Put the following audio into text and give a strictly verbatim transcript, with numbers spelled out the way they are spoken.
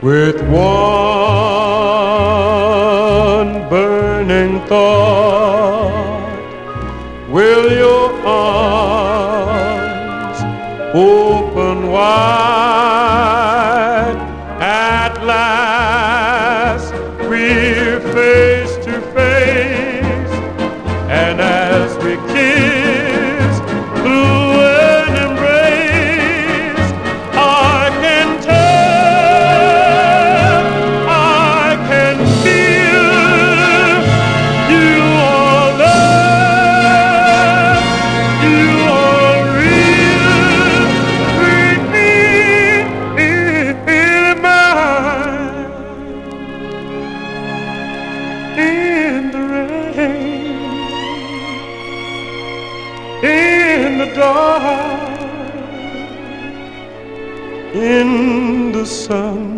With one burning thought, will your arms open wide? At last we're face to face, and as we kiss through an embrace, I can tell, I can feel you are love, you are real, bring me in mine. In the rain, in the dark, in the sun,